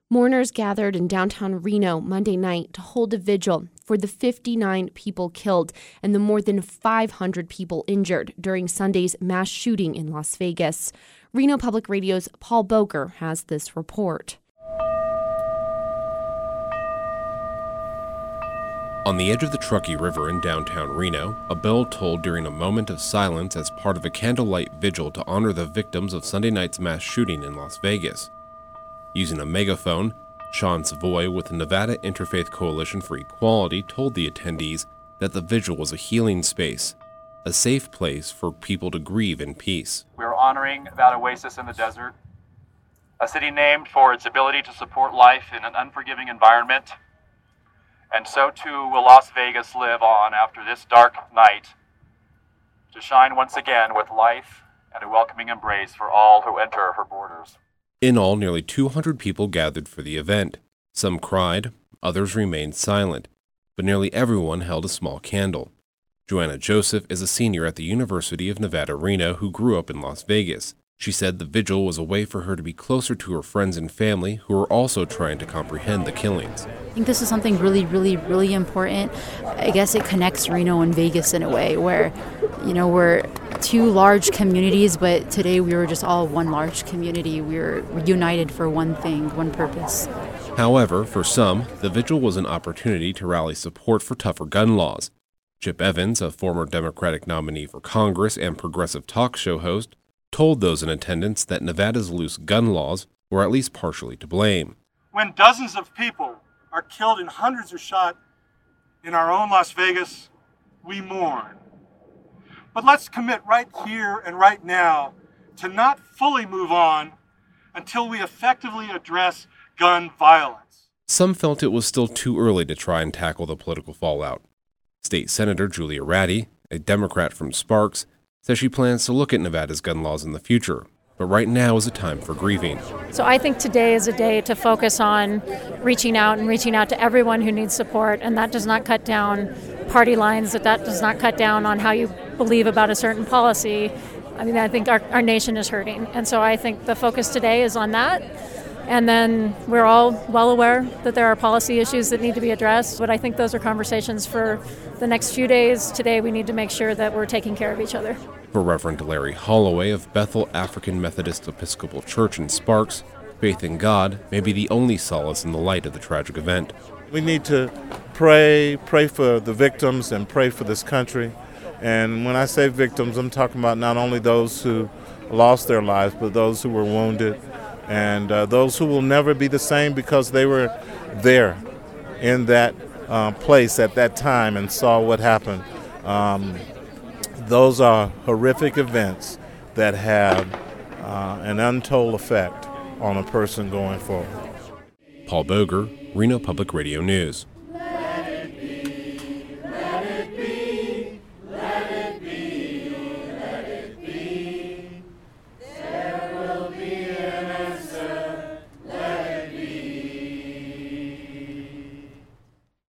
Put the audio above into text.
Mourners gathered in downtown Reno Monday night to hold a vigil for the 59 people killed and the more than 500 people injured during Sunday's mass shooting in Las Vegas. Reno Public Radio's Paul Boger has this report. On the edge of the Truckee River in downtown Reno, a bell tolled during a moment of silence as part of a candlelight vigil to honor the victims of Sunday night's mass shooting in Las Vegas. Using a megaphone, Sean Savoy with the Nevada Interfaith Coalition for Equality told the attendees that the vigil was a healing space, a safe place for people to grieve in peace. We're honoring that oasis in the desert, a city named for its ability to support life in an unforgiving environment. And so too will Las Vegas live on after this dark night, to shine once again with life and a welcoming embrace for all who enter her borders. In all, nearly 200 people gathered for the event. Some cried, others remained silent, but nearly everyone held a small candle. Joanna Joseph is a senior at the University of Nevada, Reno, who grew up in Las Vegas. She said the vigil was a way for her to be closer to her friends and family who are also trying to comprehend the killings. I think this is something really, really, really important. I guess it connects Reno and Vegas in a way where, we're two large communities, but today we were just all one large community. We were united for one thing, one purpose. However, for some, the vigil was an opportunity to rally support for tougher gun laws. Chip Evans, a former Democratic nominee for Congress and progressive talk show host, told those in attendance that Nevada's loose gun laws were at least partially to blame. When dozens of people are killed and hundreds are shot in our own Las Vegas, we mourn. But let's commit right here and right now to not fully move on until we effectively address gun violence. Some felt it was still too early to try and tackle the political fallout. State Senator Julia Ratty, a Democrat from Sparks, says she plans to look at Nevada's gun laws in the future, but right now is a time for grieving. So I think today is a day to focus on reaching out to everyone who needs support, and that does not cut down party lines, that does not cut down on how you believe about a certain policy. I think our nation is hurting, and so I think the focus today is on that. And then we're all well aware that there are policy issues that need to be addressed, but I think those are conversations for the next few days. Today we need to make sure that we're taking care of each other. For Reverend Larry Holloway of Bethel African Methodist Episcopal Church in Sparks, faith in God may be the only solace in the light of the tragic event. We need to pray for the victims and pray for this country. And when I say victims, I'm talking about not only those who lost their lives, but those who were wounded, and those who will never be the same because they were there in that place at that time and saw what happened. Those are horrific events that have an untold effect on a person going forward. Paul Boger, Reno Public Radio News.